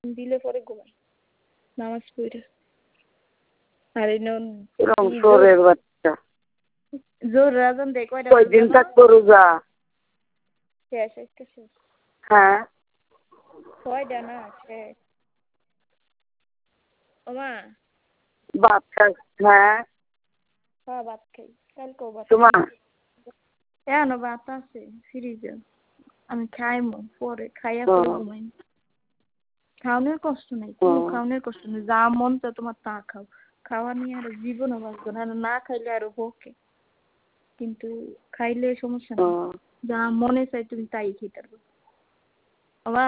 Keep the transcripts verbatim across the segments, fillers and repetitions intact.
দিলে পরে ঘুমাই নামাজ পড়ে। আর এই চোরের বাচ্চা জোর রাজন দেয় কয়টা কয়দিন থাকবো রোজা? শেষ একটা শেষ। হ্যাঁ ছয়টা না শেষ। ওমা ভাত খাস? হ্যাঁ হ্যাঁ ভাত খাই, কালকেও ভাত তোমার এখনো ভাত আছে ফ্রিজে, আমি খাইমু পরে খাইয়া ও, পরে ঘুমাই। খাওয়ানোর কষ্ট নেই, ও, কোনো খাওয়ানোর কষ্ট নেই, যা মন চায় তোমার তা খাও। খাওয়া নিয়ে আর জীবনও বাঁচবে না, আর না খাইলে আরো বকে, কিন্তু খাইলে সমস্যা ও, নেই, যা মনে চাই তুমি তাই খেতে পারবে। ওমা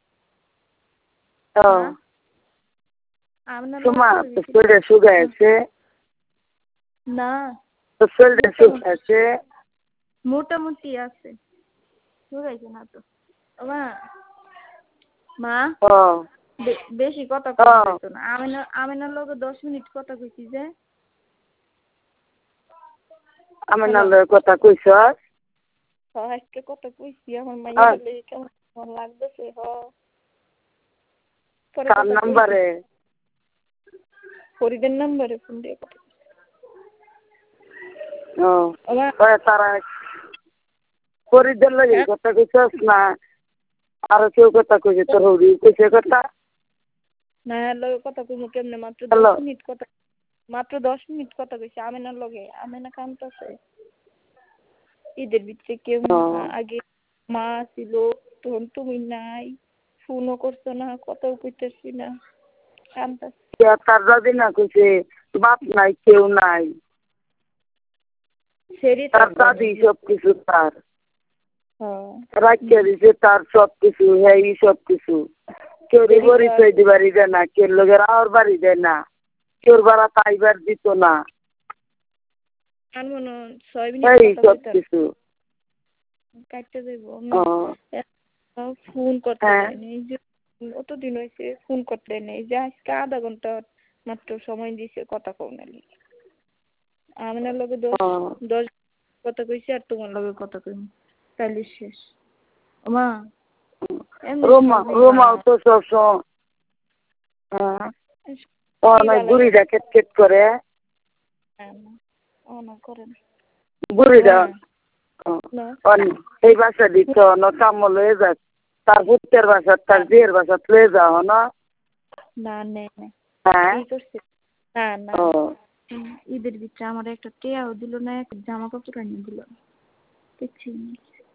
ও, হ্যাঁ আপনার তোমার লগে তো কথা শরীরে কইছি সুগার আছে, না তো শরীরে সুগার মোটামুটি আছে। মোটামুটি আছে, বুঝাইছে না তো। ওমা মা ও, বে- বেশি কথা ও, কম হইতো না, আমিনা আমিনার লগে দশ মিনিট কথা কইছি যে। আমি হ্যালো নালে কথা কইছ? হ আজকে কথা কইছি, আমার মাইয়ার লেগে কেমন কেমন লাগতেছে। হ পরে কার কথা কইছি, নাম্বারে? ফরিদের নাম্বারে ফোন দিয়ে কথা। ও, ওমা ওই তারা ফরিদের লাগে হ্যাঁ কথা কইছস না আরো কেউ কথা কইছে? তোর হৌরি কইছে কথা? না এর লগে কথা কইমু কেমনে, মাত্র দশ হ্যালো, মিনিট কথা, মাত্র দশ মিনিট কথা কইছি আমিনার লগে। আমিনা কামতাছে, ঈদের ভিতরে কেউ ও, আগে মা ছিল, তখন তুমি নাই, ফোনও করছো না, কথাও কইতেছি না, কামতাছে। কে তার দাদি না কইছে বাপ নাই কেউ নাই, সেরি তার তার দাদি জানে। সব কিছু তার হ্যাঁ রাখিয়া দিছে, তার সব কিছু হ্যাঁ সব কিছু। কেউ সেরি গড়ি তার তৈরি বাড়ি দেয় না, কেউ লোকের আওয়ার বাড়ি দেয় না, কেউ বাড়া তাইবার দিত না, আর মনে হয় ছয় মিনিট এই কথা সব কইতাম কিছু। কাটতে যাইব। ও, ফোন করতে হ্যাঁ, দেয়নি, এই যে অতদিন হয়েছে ফোন করতে দেয়নি, এই যে আজকে আধা ঘন্টা মাত্র সময় দিছে কথা কওনের লিগে। আমার লগে দশ ও, দশ কথা কইছি, আর তোমার লগে কথা কইম, তাইলে শেষ। ওমা এমনি রোমা সবই রোমাও বালা, তো সব সময় হ্যাঁ, সবই অনেক বালা বুড়িটা লাগে খেট খেট করে। না, ও না করে না। বুড়িটা ওমা না অন এই বাসা দিত ন কাম লয়ে যাক, তার ভূতের বাসা তার বিয়ের বাসা লয়ে যাও না। না নেই না হ্যাঁ, কি করছে, না না ও, হুম, ঈদের ভিতরে আমার একটা টেয়াও দিল না, একটা জামা কাপড় আনিয়ে দিল না, কিছুই নেই।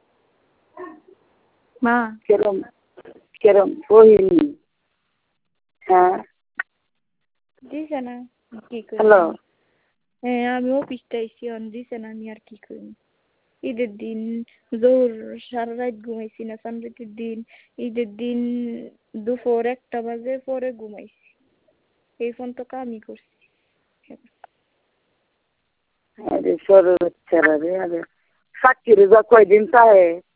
মা কেরম কেরম বহিনী। হ্যাঁ, দিছে না, কি করবো হ্যালো, আমি। হ্যাঁ আমি অফিসটা আইসি, অন দিছে না, আমি আর কি করবো। ঈদের দিন জোর সারা রাত ঘুমাইছি না, সানরাতের দিন ঈদের দিন দুপুর একটা বাজে পরে ঘুমাইছি, এই ফোন তো কামই করছি। আরে সরু বাচ্চারা রে, আরে সাক্ষী রেজা কয়দিন চাহে?